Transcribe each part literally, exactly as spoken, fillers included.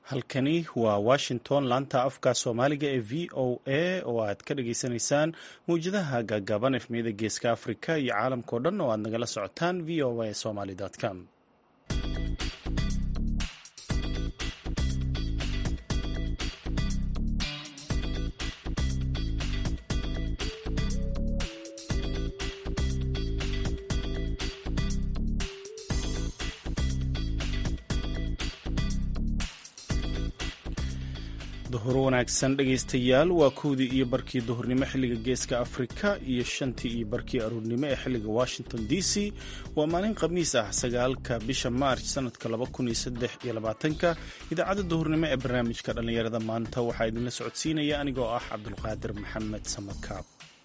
halkani waa washington laanta afka soomaaliga ee v o a oo aad ka dhageysanaysaan mawjadaha gaagaaban efmiyada geeska afrika iyo caalamkao dhan oo aad nagala socotaan v o a somaly com. duhur wanaagsan dhegaystayaal, waa kowdii iyo barkii duhurnimo xilliga geeska afrika iyo shantii iyo barkii aruurnimo ee xilliga washington d c. waa maalin khamiis ah sagaalka bisha maarch sanadka laba kun iyo saddex iyo labaatanka. idaacadda duhurnimo ee barnaamijka dhallinyarada maanta waxaa idinla socodsiinaya anigoo ah cabdulqaadir maxamed samakaab.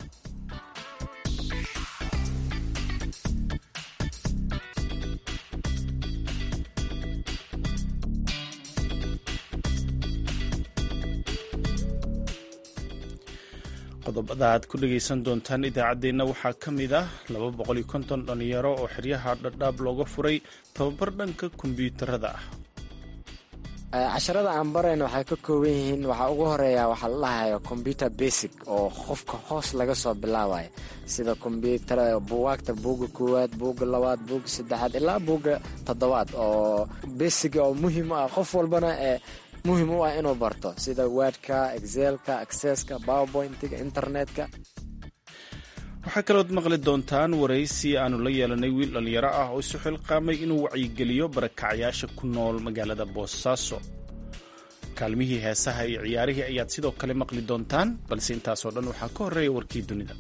qodobada aad ku dhegaysan doontaan idaacaddeenna waxaa ka mid ah laba boqol iyo konton dhallinyaro oo xeryaha dhadhaab looga furay tababar dhanka kombiyuutarada ah. casharada aan barayna waxay ka kooban yihiin, waxaa ugu horeeya waxaa la dhahayo computer basic oo qofka hoos laga soo bilaabayo, sida kombyuutarada buugaagta buugga koowaad, buugga labaad, buugga saddexaad ilaa buugga toddobaad oo basic oo muhiim ah qof walbana ee muhiim u ah inuu barto, sida wordka, excelka, accesska, powerpointiga, internetka. waxaa kalood maqli doontaan waraysi aanu la yeelanay wiil dhallinyaro ah oo isu xilqaamay inuu wacyigeliyo barakacyaasha ku nool magaalada boosaaso. kaalmihii heesaha iyo ciyaarihii ayaad sidoo kale maqli doontaan, balse intaasoo dhan waxaa ka horreeya warkii dunida.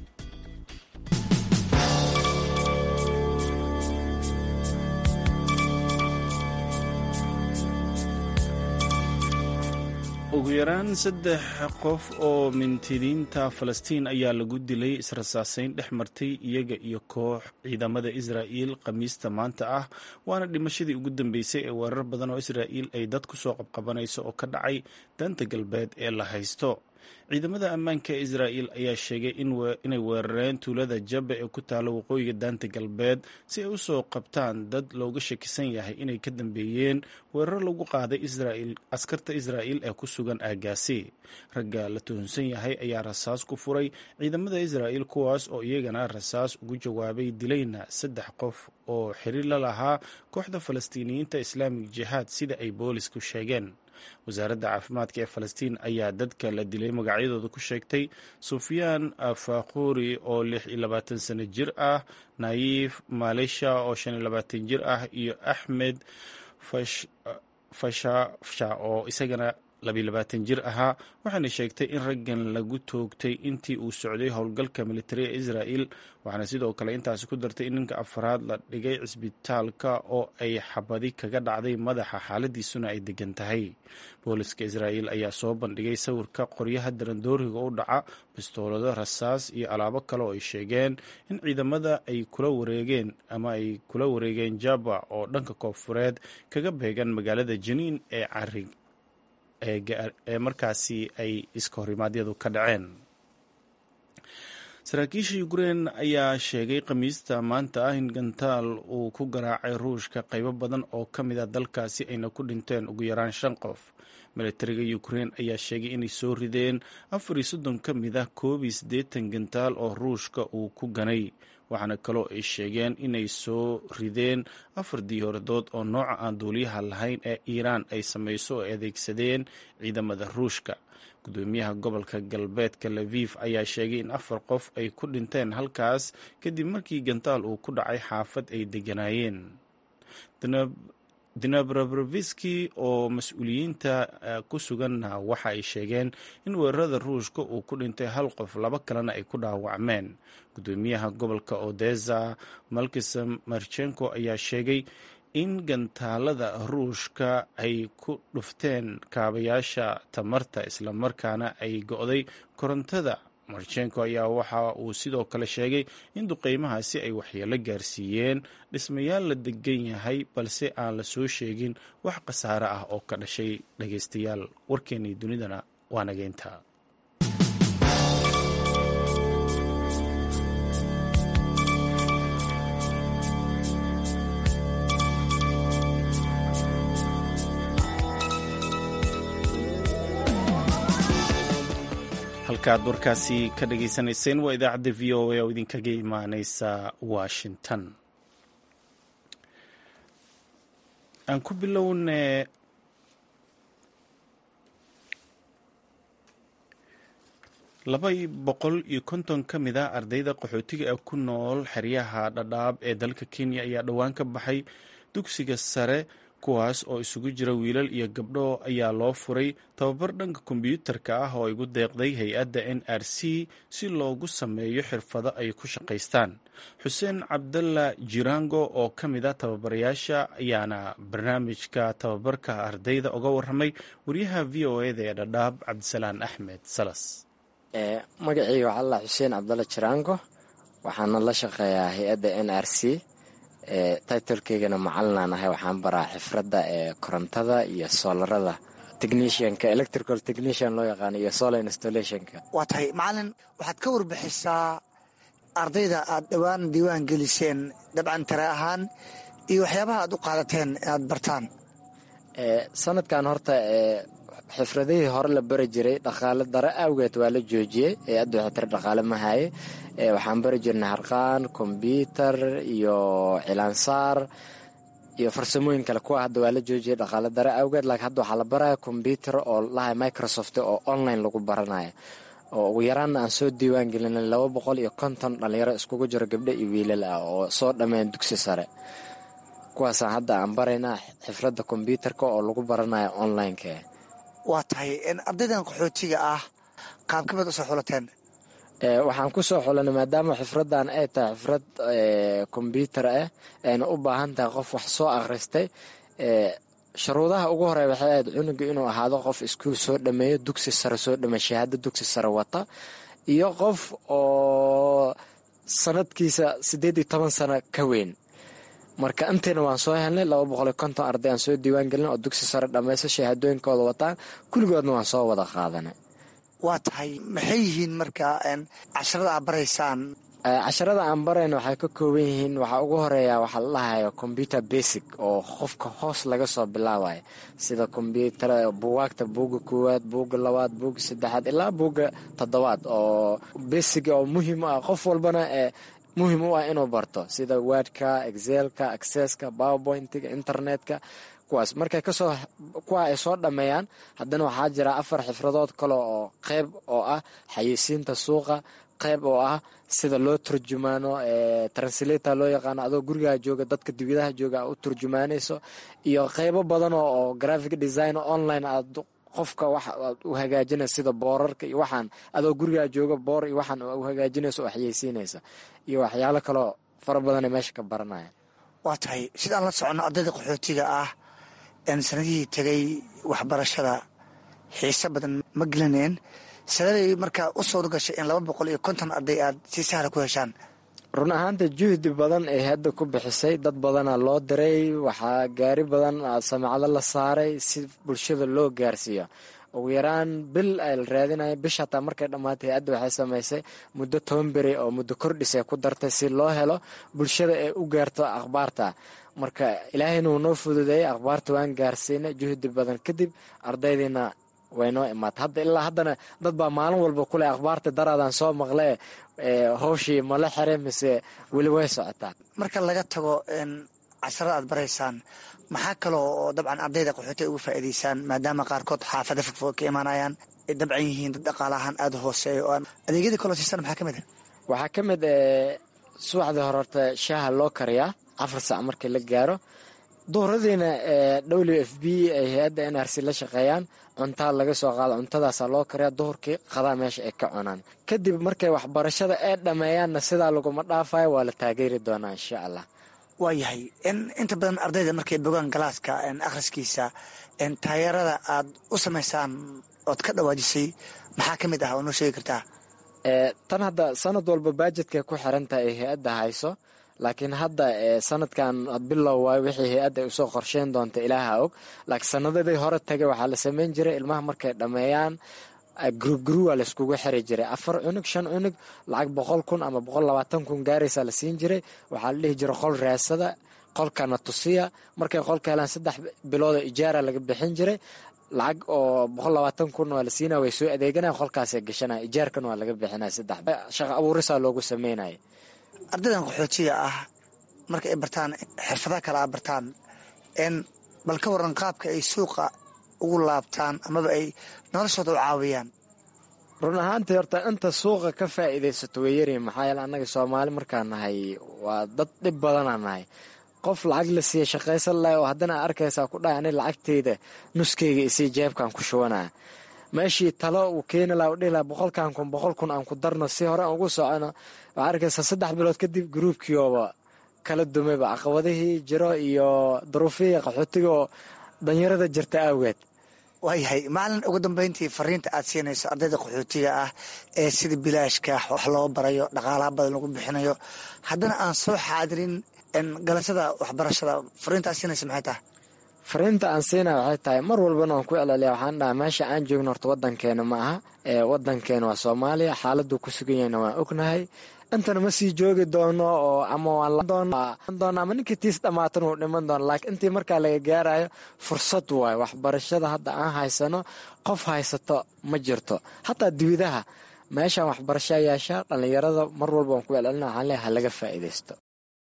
ugu yaraan saddex qof oo mintidiinta falastiin ayaa lagu dilay israsaasayn dhex martay iyaga iyo koox ciidamada israa'iil khamiista maanta ah, waana dhimashadii ugu dambeysay ee weerar badan oo israa'iil ay dad ku soo qabqabanayso oo ka dhacay daanta galbeed ee la haysto. ciidamada ammaanka ee israa'iil ayaa sheegay inay weerareen tuulada jabba ee ku taalla waqooyiga daanta galbeed si ay u soo qabtaan dad looga shakisan yahay inay ka dambeeyeen weerar lagu qaaday askarta israa'iil ee ku sugan aagaasi. ragga la tuhunsan yahay ayaa rasaas ku furay ciidamada israa'iil, kuwaas oo iyagana rasaas ugu jawaabay dilayna saddex qof oo xiriir la lahaa kooxda falastiiniyiinta islaamig jihaad sida ay boolisku sheegeen. wasaaradda caafimaadka ee falastiin ayaa dadka la dilay magacyadooda ku sheegtay sufyaan fakhuri oo lix iyo labaatan sano jir ah, naayif maleesha oo shan iyo labaatan jir ah iyo axmed fashafsha oo isagana labiyo labaatan jir ahaa. waxaana sheegtay in raggan lagu toogtay intii uu socday howlgalka militari ee israa'iil, waxaana sidoo kale intaasi ku dartay in ninka afraad la dhigay cisbitaalka oo ay xabadi kaga dhacday madaxa, xaaladiisuna ay degan tahay. booliska israa'iil ayaa soo bandhigay sawirka qoryaha darandooriga u dhaca, bistoolado, rasaas iyo alaabo kale oo ay sheegeen in ciidamada ay kula wareegeen ama ay kula wareegeen jaba oo dhanka koonfureed kaga beegan magaalada janiin ee carig ee markaasi ay iska horimaadyadu ka dhaceen. saraakiisha ukrein ayaa sheegay khamiista maanta ah in gantaal uu ku garaacay ruushka qaybo badan oo ka mid a dalkaasi ayna ku dhinteen ugu yaraan shan qof. militariga ukrein ayaa sheegay inay soo rideen afar iyo soddon ka mid ah koob iyo siddeetan gantaal oo ruushka uu ku ganay, waxaana kaloo ay sheegeen inay soo rideen afar diyaaradood oo nooca aan duuliyaha lahayn ee iiraan ay samayso oo adeegsadeen ciidamada ruushka. gudoomiyaha gobolka galbeedka lviv ayaa sheegay in afar qof ay ku dhinteen halkaas kadib markii gantaal uu ku dhacay xaafad ay degganaayeen. dinabraviski oo mas-uuliyiinta ku suganna waxa ay sheegeen in weerarada ruushka uu ku dhintay hal qof, laba kalena ay ku dhaawacmeen. gudoomiyaha gobolka odesa malkisam marchenko ayaa sheegay in gantaalada ruushka ay ku dhufteen kaabayaasha tamarta islamarkaana ay go'day korontada. marchenko ayaa waxa uu sidoo kale sheegay in duqeymahaasi ay waxyeelo gaarsiiyeen dhismayaal la degan yahay, balse aan la soo sheegin wax khasaare ah oo ka dhashay. dhagaystayaal, warkeennii dunidana waa nageynta. halkaad warkaasi ka dhagaysanayseen waa idaacadda v o a oo idinkaga imaaneysa washington. aan ku bilowne laba boqol iyo konton ka mid a ardayda qaxootiga ah ku nool xeryaha dhadhaab ee dalka Kenya ayaa dhowaan ka baxay dugsiga sare, kuwaas oo isugu jira wiilal iyo gabdho ayaa loo furay tababar dhanka kombiyuutarka ah oo ay gu deeqday hay-adda N R C si loogu sameeyo xirfado ay ku shaqaystaan. xuseen cabdalla jirango oo ka mid a tababarayaasha ayaana barnaamijka tababarka ardayda uga warramay wariyaha v o eda ee dhadhaab cabdisalaan axmed salas. magacayga waxaa la xuseen cabdalla jirango, waxaana la shaqeeyaa hay-adda N R C. titlekeygana macalinaan ahay, waxaan baraa xifradda ee korontada iyo soolarada, technicianka electrical technician loo yaqaano iyo solar installationka. waa tahay macalin, waxaad ka warbixisaa ardayda aad dhowaan diiwaan geliseen dabcan tare ahaan iyo waxyaabaha aad u qaadateen aad bartaan. sanadkan horta xifradihii hore la bari jiray dhaqaale dare awgeed waa la joojiyey, hay-adda waxay tiri dhaqaale ma haye. waxaan bari jirnay harqaan, kombyuutar iyo cilaansaar iyo farsamooyin kale, kuwa hadda waa la joojiyey dhaqaale dare awgeed. laakiin hadda waxaa la baraya kombyuutar oo lahay Microsoft oo online lagu baranayo, oo ugu yaraanna aan soo diiwaan gelinay laba boqol iyo konton dhalinyaro iskugu jiro gabdho iyo wiilal ah oo soo dhammeyn dugsi sare. kuwaasaan hadda aan baraynaa xifradda kombyuutarka oo lagu baranayo online-ka. waa tahay ardaydan qaxootiga ah qaabkamaad usoo xulateen? waxaan ku soo xulanay maadaama xifraddan ay tahay xifrad kombyuutar ah, ayna u baahan tahay qof wax soo akhristay. shuruudaha ugu horeya waxay ahayd cunuga inuu ahaado qof iskuul soo dhameeyo, dugsi sare soo dhameeyo, shahaado dugsi sare wata, iyo qof oo sanadkiisa siddeed iyo toban sano ka weyn. marka intayna waan soo helnay laba boqol iyo konton arday aan soo diiwaan gelin oo dugsi sare dhammaysta, shahaadooyinkooda wataan, kulligoodna waan soo wada qaadanay. waa tahay maxay yihiin marka casharada aad baraysaan? casharada aan barayna waxay ka kooban yihiin, waxaa ugu horeeya waxaa la dhahayo computer basic oo qofka hoos laga soo bilaabayo, sida kombyuutar buugaagta buugga koowaad, buugga labaad, buugga saddexaad ilaa buugga toddobaad, oo basic oo muhiim ah qof walbana ee muhiim u ah inuu barto, sida wordka, excelka, accesska, powerpointiga, internetka. kuwaas markay kasoo kuwa ay soo dhammeeyaan, haddana waxaa jira afar xifradood kale oo qayb oo ah xayeysiinta suuqa, qayb oo ah sida loo turjumaano translator loo yaqaano, adoo gurigaa jooga dadka dibadaha jooga u turjumaanayso, iyo qaybo badan oo graphic design online aad qofka wax aad u hagaajinaysa, sida boorarka iyo waxaan adoo gurigaa jooga boor iyo waxaan u hagaajinayso oo xayeysiinaysa, iyo waxyaalo kaloo fara badan ay meesha ka baranayaan. waa tahay sidaan la socono ardayda qaxootiga ah sanadihii tegay waxbarashada xiise badan ma gelineen, sanadii markaa u soo gashay in laba boqol iyo konton arday aad si sahla ku heshaan. run ahaanta juhdi badan ay hadda ku bixisay, dad badana loo diray, waxaa gaari badan samacado la saaray si bulshada loo gaarsiiyo. ugu yaraan bil ay la raadinaya, bish hataa markay dhammaatay hay-adda waxay samaysay muddo toban beri oo muddo kordhisay ku dartay si loo helo bulshada ay u gaarto akhbaarta. marka ilaahayna wuu noo fududeeyey, akhbaarta waan gaarsiinay juhdi badan kadib, ardaydiina way noo imaatay. hadda ilaa haddana dad baa maalin walba kule akhbaarta daraadaan soo maqlee hawshii mala xire mise weli way socotaa. marka laga tago casharada aad baraysaan, maxaa kaloo oo dabcan ardayda qaxooti uga faa'iidaysaan, maadaama qaarkood xaafada fogfog ka imaanayaan, ay dabcan yihiin dad dhaqaalahaan aada u hooseeya, oo adeegyada kaloo siisaan maxaa ka mid ah? waxaa ka mid subaxdii hore horta shaaha loo kariyaa afar saac markii la gaaro. duhuradiina w f b ay hay-adda N R C la shaqeeyaan, cuntaa laga soo qaado, cuntadaasaa loo kariyaa, duhurkii qadaa meesha ay ka cunaan. kadib markay waxbarashada ay dhammeeyaanna sidaa laguma dhaafayo, waa la taageeri doonaa insha allah. waayahay inta badan ardayda markay bogaan galaaska akhriskiisa, taageerada aad u samaysaan ood ka dhawaajisay maxaa ka mid ah oo noo sheegi kartaa? tan hadda sanad walba bajetkay ku xirantahay ay hay-adda hayso, laakiin hadda sanadkan bilow waayo wixii hay-adda ay usoo qorsheyn doonta ilaaha og. laakiin sanadadii hore tagay waxaa la samayn jiray ilmaha markay dhammeeyaan gruub gruuba la iskugu xiri jiray, afar cunug shan cunug lacag boqol kun ama boqol labaatan kun gaaraysaa la siin jiray. waxaa la dhihi jiray qol raasada, qolkana tusiya. markay qolka helaan saddex bilooda ijaara laga bixin jiray. lacag oo boqol labaatan kun waa la siinaya, way soo adeeganaya, qolkaasay gashanaya, ijaarkan waa laga bixinaya. saddex shaqo abuurisaa loogu sameynaya. ardaydan qaxootiga ah marka ay bartaan xirfadaha kale a bartaan n bal ka waran qaabka ay suuqa ugu laabtaan amaba ay noloshooda u caawiyaan. run ahaantii horta inta suuqa ka faa'iidaysato way yaryihin, maxaa yeele annaga soomaali markaan nahay waa dad dhib badanaa nahay. qof lacag la siiya shaqaysan lahay oo haddana arkaysaa ku dhahay ani lacagteyda nuskeyga isii jeebkaan ku shubanaya. meeshii talo uu keeni laha u dhihi laha boqolkan kun boqol kun aan ku darno si hore aan ugu socono, waxaa arkaysaa saddex bilood kadib gruubkiiooba kala dumayba caqabadihii jiro iyo duruufihii qaxootiga oo danyarada jirta awgeed. waayahay macalin, ugu dambeyntii fariinta aad siinayso ardayda qaxootiga ah ee sida bilaashka wax loo barayo, dhaqaalaha badan lagu bixinayo, haddana aan soo xaadirin galasada waxbarashada, fariinta aad siinaysa maxay tahay? fariinta aan siinaya waxay tahay mar walbana waan ku celceliya, waxaan dhahaa meesha aan joogno horta wadankeena ma aha, wadankeena waa Soomaaliya, xaaladuu ku sugan yahayna waan ognahay. intana ma sii joogi doono oo ama waan ama ninkii tiis dhammaatan uu dhiman doono, laakiin intii markaa laga gaarayo fursad waayo. waxbarashada hadda aan haysano qof haysato ma jirto, hataa dibidaha meeshaan waxbarasha yeeshaa. dhallinyarada mar walba waan ku celcelina, waxaan leeyahay ha laga faa'iidaysto.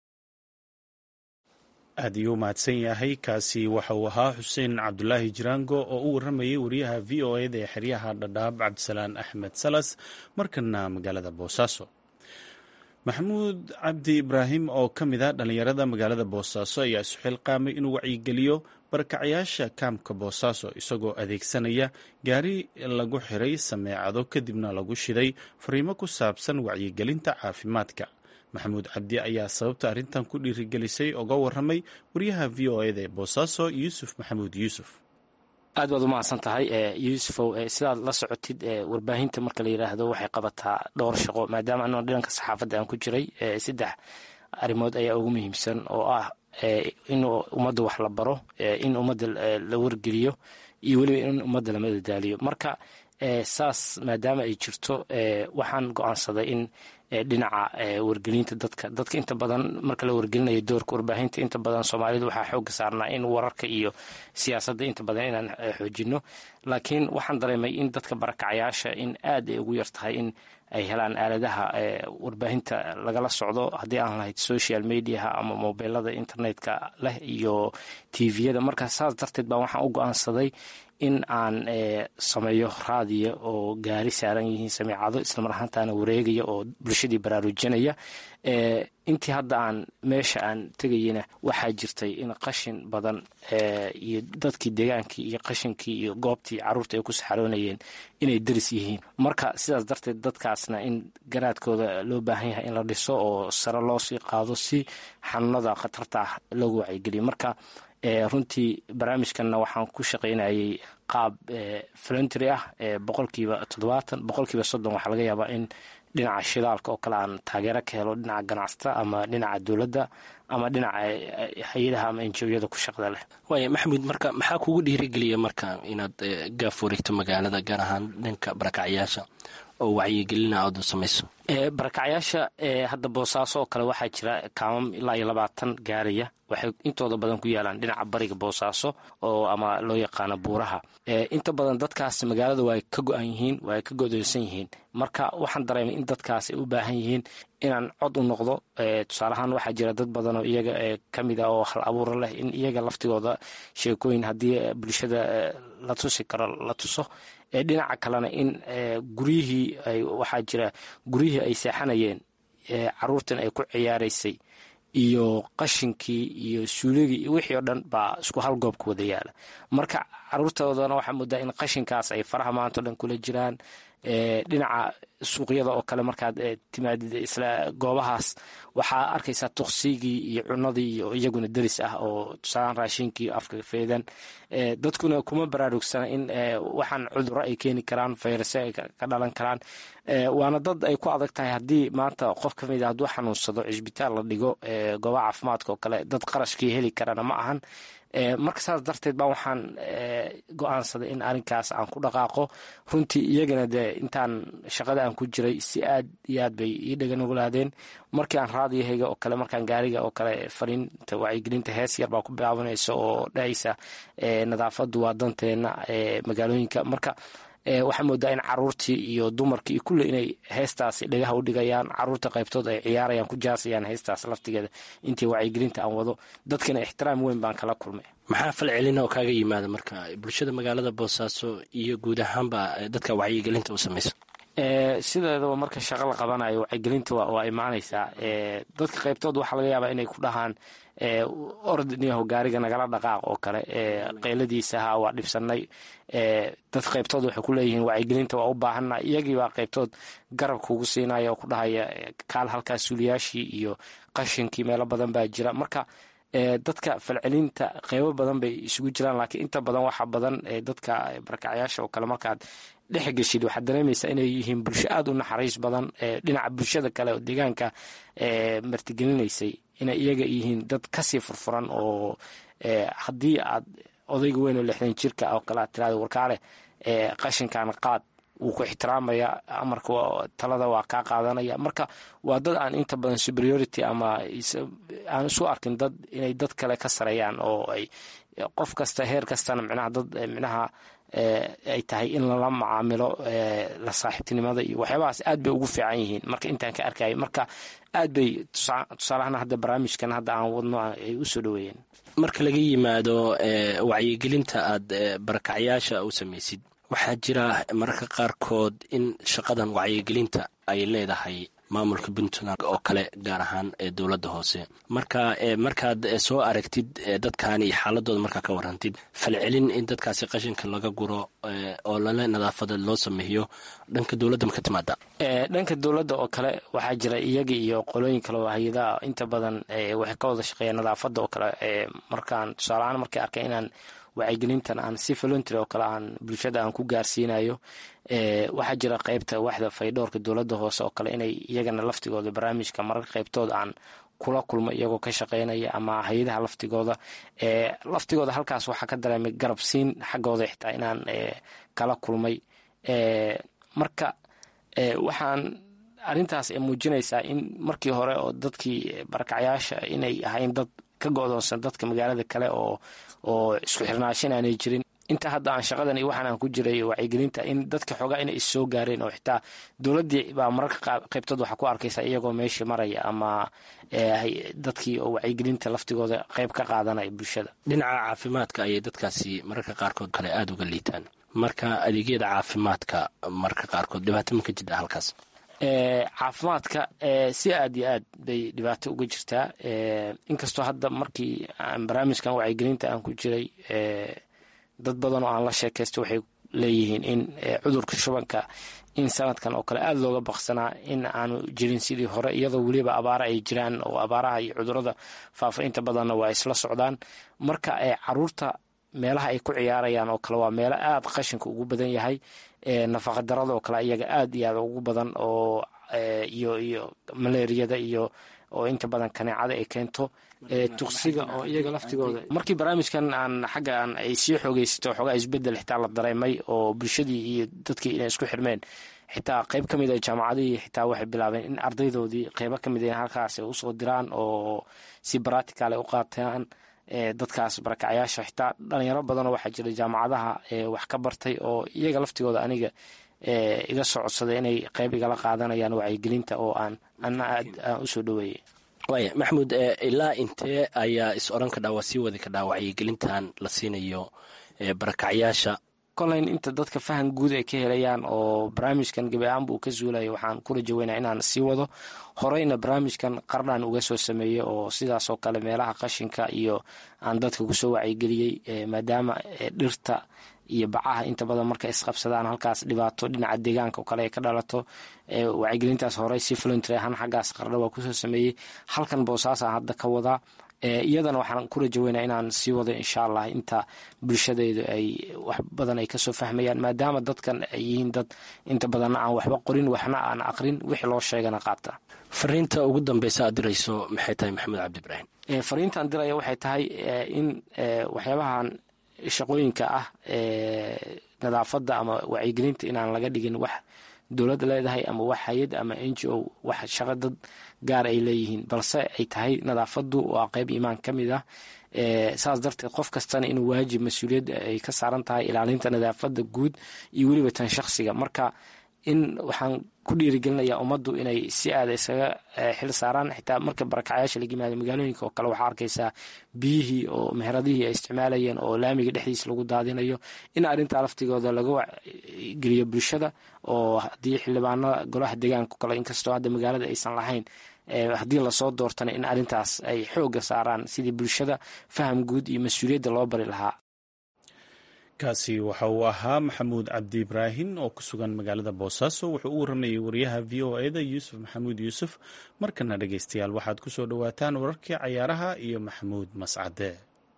aad ayuu mahadsan yahay. kaasi waxa uu ahaa xuseen cabdulaahi jiraango oo u warramayay wariyaha v o eda ee xeryaha dhadhaab cabdisalaan axmed salas. markana magaalada boosaaso, maxamuud cabdi ibraahim oo ka mid a dhallinyarada magaalada boosaaso ayaa isu xilqaamay inuu wacyigeliyo barakacayaasha kaamka boosaaso, isagoo adeegsanaya gaari lagu xiray sameecado kadibna lagu shiday fariimo ku saabsan wacyigelinta caafimaadka. maxamuud cabdi ayaa sababta arrintan ku dhiirigelisay oga warramay wariyaha v o eda ee boosaaso yuusuf maxamuud yuusuf. aad baad u mahadsan tahay yuusufow. sidaad la socotid warbaahinta marka la yidhaahdo waxay qabataa dhowr shaqo, maadaama anoo dhanka saxaafadda aan ku jiray. saddex arrimood ayaa ugu muhiimsan oo ah in ummadda wax la baro, in ummadda la wargeliyo iyo weliba in ummadda la madadaaliyo. marka saas maadaama ay jirto waxaan go'aansaday in dhinaca wargelinta dadka dadka inta badan marka la wargelinayo doorka warbaahinta inta badan Soomaalidu waxaa xooga saarnaa in wararka iyo siyaasadda inta badan inaan xoojino, laakiin waxaan dareemay in dadka barakacayaasha in aad ay ugu yar tahay in ay helaan aaladaha warbaahinta lagala socdo, haddii aan lahayd social mediaha ama mobilada internetka leh iyo tviyada. marka saas darteed baa waxaan u go'aansaday in aan sameeyo raadiyo oo gaari saaran yihiin sameecado, islamar ahaantaana wareegaya oo bulshadii baraarujinaya. intii hadda aan meesha aan tegayena waxaa jirtay in qashin badan iyo dadkii deegaankii iyo qashinkii iyo goobtii caruurta ay ku saxaroonayeen inay deris yihiin. marka sidaas darteed dadkaasna in garaadkooda loo baahan yahay in la dhiso oo sare loo sii qaado si xanuunada khatarta ah loogu wacyigeliyo. marka runtii barnaamijkanna waxaan ku shaqaynayay qaab voluntary ah, boqolkiiba toddobaatan boqolkiiba soddon waxaa laga yaabaa in dhinaca shidaalka oo kale aan taageero ka helo, dhinaca ganacsata ama dhinaca dowladda ama dhinaca hay-adaha ama enjooyada ku shaqda leh. waaya maxamuud, marka maxaa kugu dhiirigeliya marka inaad gaaf wareegto magaalada, gaar ahaan dhanka barakacyaasha oo wacyigelina aad u samayso? barakacyaasha hadda boosaaso oo kale waxaa jira kaamam ilaa iyo labaatan gaaraya, waxay intooda badan ku yaalaan dhinaca bariga boosaaso oo ama loo yaqaano buuraha. inta badan dadkaas magaalada waa ka go-an yihiin, waa ka godoonsan yihiin. marka waxaan dareemay in dadkaas ay u baahan yihiin inaan cod u noqdo. tusaaleahaan waxaa jira dad badan oo iyaga ka mid ah oo hal abuura leh, in iyaga laftigooda sheekooyin haddii bulshada la tusi karo la tuso. dhinaca kalena in guryihii waxaa jira guryihii ay seexanayeen caruurtan ay ku ciyaaraysay iyo qashinkii iyo suuligii iyo wixii oo dhan baa isku hal goob ku wada yaala. marka caruurtoodana waxaa moodaa in qashinkaas ay faraha maanta o dhan kula jiraan. dhinaca suuqyada oo kale markaad timaadid isla goobahaas waxaa arkaysaa tuqsigii iyo cunadii iyo iyaguna deris ah oo tusaalaan raashinkii afka feedan. dadkuna kuma baraarugsana in waxaan cuduro ay keeni karaan, fayrase ay ka dhalan karaan. waana dad ay ku adag tahay haddii maanta qof ka mid a hadduu xanuunsado cisbitaal la dhigo goobaha caafimaadka oo kale, dad qarashkii heli karana ma ahan. marka saas darteed baa waxaan go-aansaday in arrinkaas aan ku dhaqaaqo. runtii iyagana dee intaan shaqada aan ku jiray si aad iyo aad bay ii dhaganugulaadeen markii aan raadiyahayga oo kale markaan gaariga oo kale fariinta wacyigelinta hees yar baa ku bilaabanaysa oo dhahaysa nadaafadu waa danteena magaalooyinka marka waxaa moodaa in caruurtii iyo dumarkii iyo kulle inay heestaasi dhagaha u dhigayaan caruurta qaybtood ay ciyaarayaan ku jaasayaan heestaas laftigeeda intii wacyigelinta aan wado dadkana ixtiraam weyn baan kala kulmay. maxaa falcelina oo kaaga yimaada marka bulshada magaalada boosaaso iyo guud ahaanba dadka wacyigelinta u samaysa? sideedaba marka shaqo la qabanayo wacyigelinta waa imaanaysaa dadka qaybtood waxaa laga yaabaa inay ku dhahaan ordniyaho gaariga nagala dhaqaaq oo kale qayladiisa ha waa dhibsanay dad qaybtood waxay ku leeyihiin wacyigelinta waa u baahana iyagiibaa qaybtood garab kugu siinaya oo ku dhahaya kaal halkaas suuliyaashii iyo qashinkii meelo badan baa jira marka dadka falcelinta qeybo badan bay isugu jiraan laakiin inta badan waxaa badan dadka barakacyaasha oo kale markaad dhex geshid waxaad dareemaysaa inay yihiin bulsho aad u naxariis badan dhinaca bulshada kale oo deegaanka martigelinaysay inay iyaga yihiin dad kasii furfuran oo haddii aad odayga weyn oo lixdan jirka oo kale aad tiraada warkaale qashinkan qaad wuu ku ixtiraamaya amarka talada waa kaa qaadanaya marka waa dad aan inta badan superiority ama aan isu arkin dad inay dad kale ka sareeyaan oo ay qof kasta heer kastana micnaha dad micnaha ay tahay in lala macaamilo la saaxiibtinimada iyo waxyaabahaas aad bay ugu fiican yihiin marka intaan ka arkayay marka aad bay tusaalahaan hadda barnaamijkan hadda aan wadno ay u soo dhaweeyeen. marka laga yimaado wacyigelinta aad barakacyaasha u samaysid waxaa jira mararka qaarkood in shaqadan wacyigelinta ay leedahay maamulka puntland oo kale gaar ahaan dowladda hoose marka markaad soo aragtid dadkan iyo xaaladooda markaa ka warantid falcelin in dadkaasi qashinka laga guro oo lale nadaafada loo sameeyo dhanka dowladda ma ka timaada? dhanka dowladda oo kale waxaa jira iyaga iyo qolooyin kale oo hay-adaha inta badan waxay ka wada shaqeeyaan nadaafada oo kale markaan tusaaleahaan markay arkay inaan wacyigelintan aan si voluntary oo kale aan bulshada aan ku gaarsiinayo waxaa jira qaybta waxda faydhoorka dowladda hoose oo kale inay iyagana laftigooda barnaamijka mararka qaybtood aan kula kulmo iyagoo ka shaqeynaya ama hay-adaha laftigooda laftigooda halkaas waxaa ka dareemay garab siin xaggooda xitaa inaan kala kulmay marka waxaan arrintaas muujinaysaa in markii hore oo dadkii barakacyaasha inay ahayn dad ka go-doonsan dadka magaalada kale oo oo isku xirnaashan aanay jirin inta hadda aan shaqadan iyo waxaan aan ku jiray wacyigelinta in dadka xoogaa inay is soo gaareen oo xitaa dowladdii baa mararka qaybtood waxaa ku arkaysa iyagoo meeshii maraya ama dadkii oo wacyigelinta laftigooda qayb ka qaadanaya bulshada. dhinaca caafimaadka ayay dadkaasi mararka qaarkood kale aada uga liitaan marka adeegyada caafimaadka mararka qaarkood dhibaato ma ka jira halkaas? caafimaadka si aad iyo aad bay dhibaato uga jirtaa inkastoo hadda markii aan barnaamijkan wacyigelinta aan ku jiray dad badan oo aan la sheekaysto waxay leeyihiin in cudurka shubanka in sanadkan oo kale aada looga baqsanaa in aanu jirin sidii hore iyadoo weliba abaara ay jiraan oo abaaraha iyo cudurada faafa inta badanna waa isla socdaan marka caruurta meelaha ay ku ciyaarayaan oo kale waa meelo aada qashinka ugu badan yahay nafaqa darada oo kale iyaga aad iyo aad ugu badan oo iyo iyo malaariyada iyo oo inta badan kaneecada ay keento tuqsiga oo iyaga laftigooda markii barnaamijkan aan xagga aan ay sii xoogeysato xoogaa isbedel xitaa la dareemay oo bulshadii iyo dadkii inay isku xirmeen xitaa qayb ka mid a jaamacadihii xitaa waxay bilaabeen in ardaydoodii qaybo ka mid a halkaas ay usoo diraan oo si baratical ay u qaataan dadkaas barakacyaasha xitaa dhalinyaro badanoo waxaa jira jaamacadaha wax ka bartay oo iyaga laftigooda aniga iga soo codsaday inay qayb igala qaadanayaan wacyigelinta oo aan ana aad aan usoo dhaweeyey. waaya maxamuud ilaa intee ayaa is oran kadhaa waa sii wadi kadhaa wacyigelintan la siinayo barakacyaasha? koleyn inta dadka fahan guud ay ka helayaan oo barnaamijkan gebi ahaanba uu ka zuulayo waxaan ku rajaweynaa inaan sii wado horeyna barnaamijkan qarnaan uga soo sameeyey oo sidaas oo kale meelaha qashinka iyo aan dadka kusoo wacyigeliyey maadaama dhirta iyo bacaha inta badan markay isqabsadaan halkaas dhibaato dhinaca deegaanka oo kale ay ka dhalato wacyigelintaas horey si voluntary ahaan xaggaas qarna waa kusoo sameeyey halkan boosaasaan hadda ka wadaa iyadana waxaan ku rajaweynaa inaan sii wado insha allah inta bulshadeydu ay wax badan ay kasoo fahmayaan maadaama dadkan ay yihiin dad inta badanna aan waxba qorin waxna aan aqrin wixii loo sheegana qaata. fariinta ugu dambeysa aad dirayso maxay tahay maxamed cabdi ibraahim? fariintaan diraya waxay tahay in waxyaabahan shaqooyinka ah nadaafadda ama wacyigelinta inaan laga dhigin wax dowladda leedahay ama wax hay-ad ama n g o wax shaqo dad gaar ay leeyihiin, balse ay tahay nadaafadu waa qeyb iimaan ka mid ah. saas darteed qof kastana inuu waajib mas-uuliyad ay ka saaran tahay ilaalinta nadaafada guud iyo weliba tan shakhsiga. marka in waxaan ku dhiirigelinayaa ummaddu inay si aada isaga xil saaraan. xitaa marka barakacyaasha laga yimaado magaalooyinka oo kale waxaa arkaysaa biyihii oo meheradihii ay isticmaalayeen oo laamiga dhexdiisa lagu daadinayo, in arrintaa laftigooda laga geliyo bulshada. oo haddii xildhibaanada golaha deegaanka kale, inkastoo hadda magaalada aysan lahayn, haddii lasoo doortana in arrintaas ay xooga saaraan sidii bulshada faham guud iyo mas-uuliyadda loo bari lahaa. kaasi waxa uu ahaa maxamuud cabdi ibraahin oo ku sugan magaalada boosaaso. wuxuu u waramayey wariyaha v o e da yuusuf maxamuud yuusuf. markana dhegeystayaal waxaad ku soo dhowaataan wararkii cayaaraha iyo maxamuud mascade.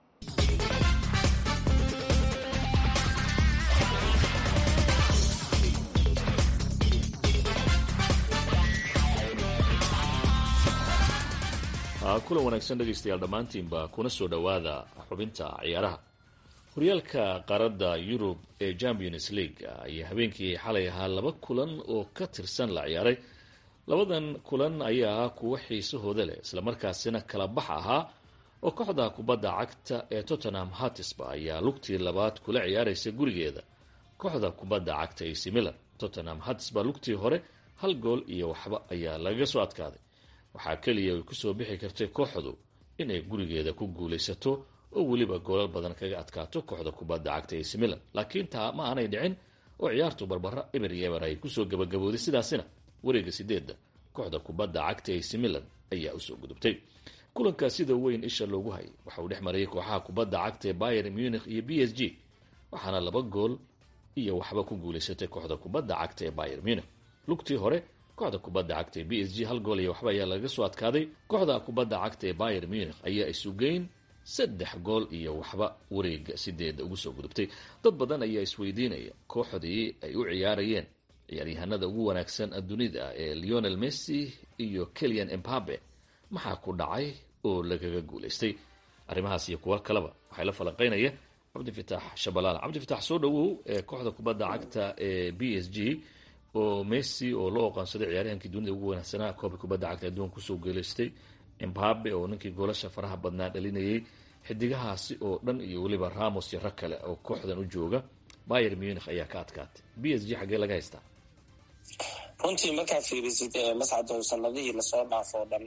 kulan wanaagsan dhegaystayaal dhammaantiinba kuna soo dhowaada xubinta ciyaaraha. horyaalka qaaradda yurub ee champions league ayaa habeenkii xalay ahaa laba kulan oo ka tirsan la ciyaaray. labadan kulan ayaa ah kuwo xiisahooda leh islamarkaasina kala bax ahaa oo kooxda kubadda cagta ee Tottenham Hotspur ayaa lugtii labaad kula ciyaaraysa gurigeeda kooxda kubadda cagta A C Milan. Tottenham Hotspur lugtii hore hal gool iyo waxba ayaa laga soo adkaaday. waxaa keliya ay kusoo bixi kartay kooxdu inay gurigeeda ku guulaysato oo weliba goolal badan kaga adkaato kooxda kubadda cagta A C Milan, laakiin taa ma aanay dhicin oo ciyaartu barbara eber iyo eber ay kusoo gabagabooday. sidaasina wareega sideedda kooxda kubadda cagta A C Milan ayaa usoo gudubtay. kulankaa sida weyn isha loogu hayay waxa uu dhex marayay kooxaha kubadda cagta ee Bayern Munich iyo B S G, waxaana laba gool iyo waxba ku guulaysatay kooxda kubadda cagta ee Bayern Munich. lugtii hore kooxda kubadda cagta ee B S G hal gool iyo waxba ayaa laga soo adkaaday. kooxda kubadda cagta ee Bayern Munich ayaa isugeyn saddex gool iyo waxba wareega sideeda ugu soo gudubtay. dad badan ayaa isweydiinaya kooxdii ay u ciyaarayeen ciyaaryahanada ugu wanaagsan dunida ee Lionel Messi iyo Kylian Mbappe maxaa ku dhacay oo lagaga guulaystay. arrimahaas iyo kuwa kaleba waxay la falanqeynaya cabdifitaax Shabalala. cabdifitaax soo dhawow ee kooxda kubadda cagta ee B S G oo Messi oo loo aqoonsaday ciyaaryahankii dunida ugu wanaagsanaa koobka kubadda cagta adduunka kusoo guulaystay, Mbappe oo ninkii goolasha faraha badnaa dhalinayay, xidigahaasi oo dhan iyo weliba Ramos iyo rag kale oo kooxdan u jooga. Bayern Munich ayaa ka adkaatay. B S G xagee laga haystaa? runtii markaa fiirisid mascado sanadihii lasoo dhaafoo dhan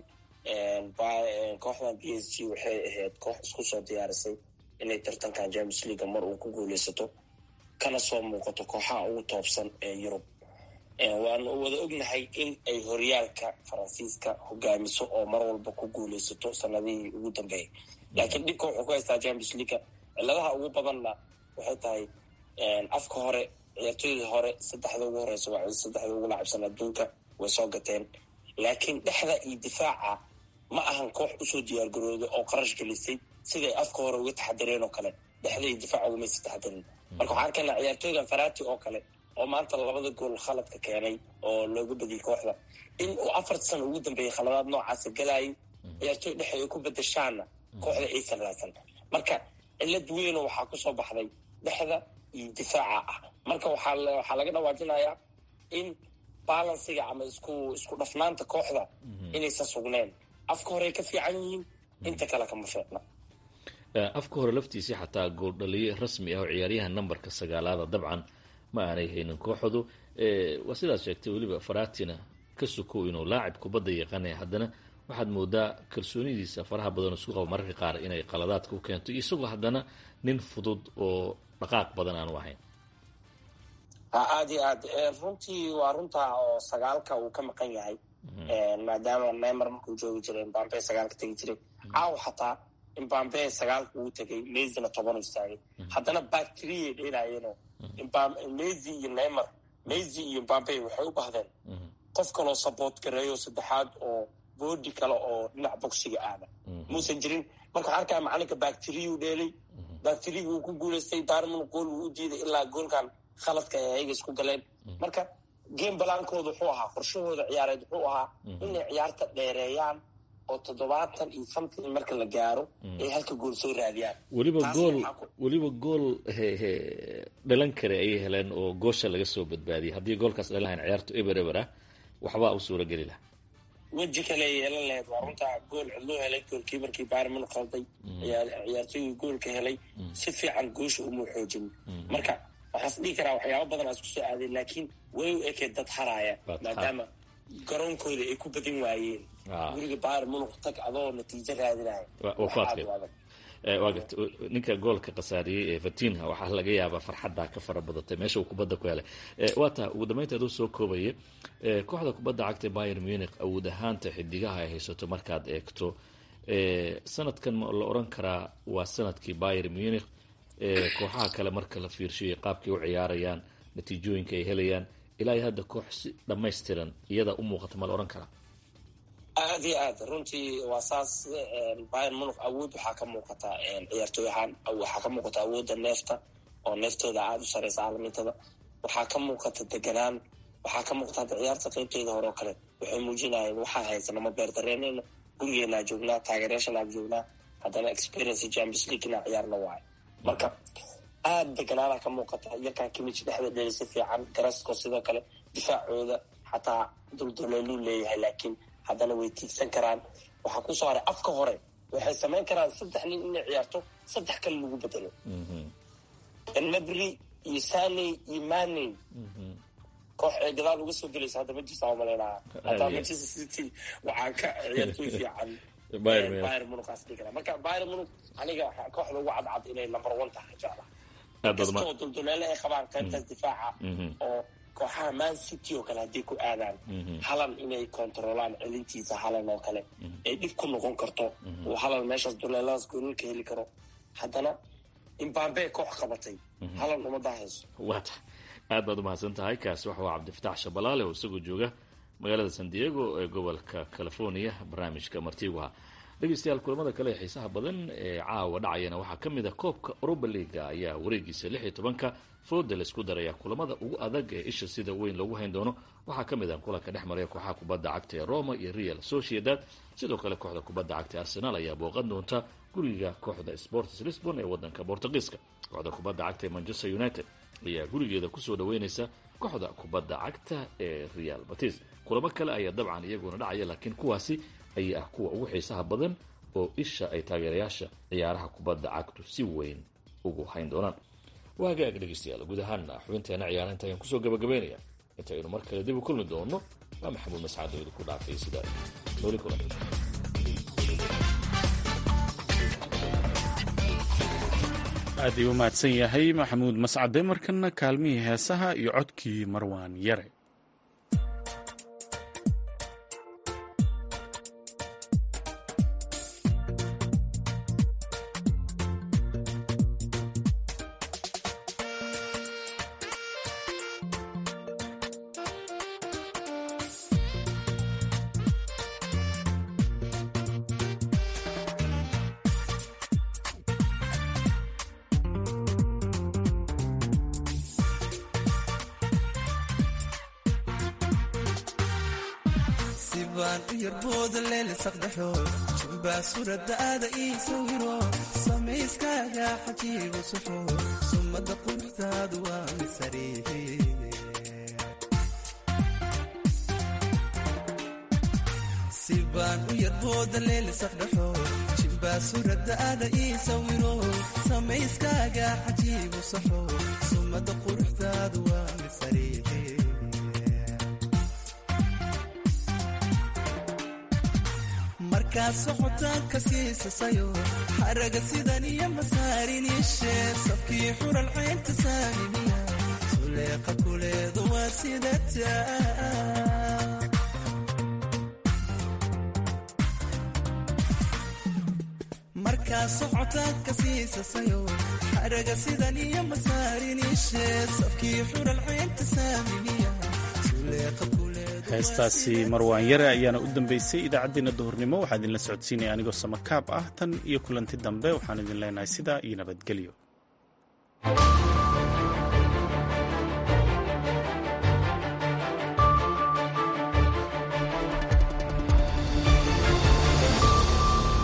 kooxdan B S G waxay ahayd koox isku soo diyaarisay inay tartankan Champions League mar uu ku guulaysato, kana soo muuqato kooxaha ugu toobsan ee Yurub. waan wada ognahay in ay horyaalka faransiiska hogaamiso oo mar walba ku guulaysato sanadihii ugu dambeeyay, laakiin dhibka wuxuu ku haystaa Champions League. ciladaha ugu badanna waxay tahay afka hore ciyaartooyda hore saddexda ugu horeysa waa saddexda ugu laacibsan adduunka way soo gateen, laakiin dhexda iyo difaaca ma ahan koox usoo diyaargarooday oo qarash gelisay siday afka hore uga taxadireen oo kale. dhexda iyo difaaca umaysa taxadirin. marka waxaan arkaynaa ciyaartooydan Farati oo kale oo maanta labada gool khaladka keenay oo looga badiyay kooxda, in uu afarta sano ugu dambeeyay khaladaad noocaasa galayay. ciyaartooy dhexe ay ku bedeshaana kooxda aysan raadsan. marka cilad weyn waxaa kusoo baxday dhexda iyo difaaca ah. marka waxaa waxaa laga dhawaajinayaa in balansiga ama isku isku dhafnaanta kooxda inaysan sugneen. afka hore ka fiican yihiin, inta kale kama fiicna. afka hore laftiisii xataa gool dhaliye rasmi ah oo ciyaaryahan nambarka sagaalaada dabcan ma aanay haynin kooxdu. waa sidaad sheegtay weliba Faratina ka sukow inuu laacib kubadda yaqaanay, haddana waxaad moodaa kalsoonidiisa faraha badan isku qabo mararka qaar inay qaladaadka u keento, isagoo haddana nin fudud oo dhaqaaq badan aanu ahayn. aad iyo aad runtii waa runtaa oo sagaalka uu ka maqan yahay, maadaama Neymar markuu joogi jiray Mbappe sagaalka tegi jiray. caaw xataa Mbappe sagaalka uu tegay, Messina toban u istaagay. haddana bacteria dheelaayeen Messi iyo Neymar, Messi iyo Mbappe waxay u baahdeen qof kaloo support gareeyo saddexaad oo boodi kale oo dhinac boksiga aada muusan jirin. marka waxaa arkaa macalinka bacteria u dheelay, bacteria uu ku guulaystay. Darman gool uu u diiday ilaa goolkan khaladka ay ayaga isku galeen. marka game balaankooda wuxuu ahaa, qorshahooda ciyaareed wuxuu ahaa inay ciyaarta dheereeyaan oo toddobaatan iyo something marka la gaaro ay halka gool soo raadiyaan. weliba gool weliba gool dhalan kare ayay heleen oo goosha laga soo badbaadiyay. haddii goolkaas dhalahayn ciyaartu eber eber ah waxbaa u suura geli laha. weji kale ay yeelan lahayd. waa runtaa gool cidloo helay goolkiimarkii Bayern Munich qalday ciyaartoygii goolka helay si fiican goosha uma xoojin. marka waxaas dhihi karaa waxyaaba badan aa isku soo aaday laakiin way u ekay dad haraaya maadaama garoonkooda ay ku badin waayeen. guriga Bayern Munich tag adoo natiijo raadinaya waagata ninka goolka khasaariyey ee Fatinha waxaa laga yaabaa farxadda ka fara badatay meesha uu kubadda ku helay. waa taa ugu dambeynta aduu soo koobaya kooxda kubadda cagta Bayern Munich awood ahaanta xidigaha ay haysato markaad eegto sanadkan ma la oran karaa waa sanadkii Bayern Munich kooxaha kale marka la fiirshiyo qaabkay u ciyaarayaan natiijooyinka ay helayaan ilaa hadda koox si dhammaystiran iyada u muuqata ma la oran karaa. aad iyo aad runtii waa saas. Bayern Munich awood waxaa ka muuqata ciyaartooy ahaan waxaa ka muuqata awoodda neefta oo neeftooda aada u sareysa caalamiintada. waxaa ka muuqata deganaan. waxaa ka muuqata hadda ciyaarta qaybteeda hore oo kale waxay muujinayeen waxaa haysana ma beerdareenayna gurigeenaa joognaa taageerayaashanaa joognaa haddana experience Champions League inaa ciyaarna waayo. marka aada deganaana ka muuqata. yarkaa Kimmich dhexda dheelisa fiican. Carrasco sidoo kale difaacooda xataa dulduleeluu leeyahay laakiin haddana way tiigsan karaan. waxaa kusoo haray afka hore waxay samayn karaan saddex nin inay ciyaarto saddex kale lagu bedelo. Gnabry iyo Sané iyo Mane koox ay gadaal uga soo gelaysa hadda ma jirta oo maleynaa hataa Manchester City waxaa ka ciyaartooy fiican Bayern Munich as dhigana. marka Bayern Munich aniga kooxda ugu cadcad inay number one tahay jecla kastoo dulduleele ay qabaan qaybtaas difaaca oo kooxaha Man City oo kale haddii ku aadaan halan inay kontrolaan celintiisa halan oo kale ay dhib ku noqon karto oo halan meeshaas duleeladaas goolka heli karo. haddana Mbappe koox qabatay halan uma daahayso. waata aad baad umahadsan tahay. kaasi waxa waa Cabdifatax Shabalaale oo isagoo jooga magaalada San Diego ee gobolka California barnaamijka martiiguha. dhegeystayaal kulamada kale ee xiisaha badan ee caawa dhacayana waxaa ka mid ah koobka Europa League ayaa wareegiisa lix iyo tobanka fooda la isku daraya. kulamada ugu adag ee isha sida weyn loogu hayn doono waxaa ka mid ah kulanka dhex maraya kooxaha kubadda cagta ee Roma iyo Real Sociedad. sidoo kale kooxda kubadda cagta Arsenal ayaa booqan doonta guriga kooxda Sporting Lisbon ee wadanka Portugiiska. kooxda kubadda cagta ee Manchester United ayaa gurigeeda kusoo dhaweynaysa kooxda kubadda cagta ee Real Betis. kulamo kale ayaa dabcan iyaguna dhacaya laakiin kuwaasi ayaa ah kuwa ugu xiisaha badan oo isha ay taageerayaasha ciyaaraha kubadda cagtu si weyn ugu hayn doonaan. waa hagaag dhegeystayaal guud ahaana xubinteena ciyaaraha ayaan kusoo gabagabeynaya. intaynu mar kale dib u kulmi doono waa Maxamuud Mascad oo ku dhaafay sidaa nooli kulan. aad ayuu u mahadsan yahay Maxamuud Mascade. markana kaalmihii heesaha iyo codkii Marwaan Yare. yarbooda leele saqdaxo jimbaa suuradda aada ii sawiro samayskaaga xajiibu suxo summadda quruxdaadu waa misariihi sibaan u yarbooda leele saqdaxo jimbaa suuradda aada ii sawiro samayskaaga xajiibu suxo summadda quruxdaadu waa misariihi markaad socotaanka siisasayo xaraga sidan iyo masaariniishe safkii xural caynta saamimiya suleeqa kuleedu waa sidata markaad socotaanka siisasayo xaraga sidan iyo masaariniishe safkii xural caynta saamimiya suleeqa heestaasi Marwaan Yare ayaana u dambeysay idaacaddeenna duhurnimo. waxaa idinla socodsiinaya anigoo samakaab ah. tan iyo kulanti dambe waxaan idin leenahay sidaa iyo nabadgelyo.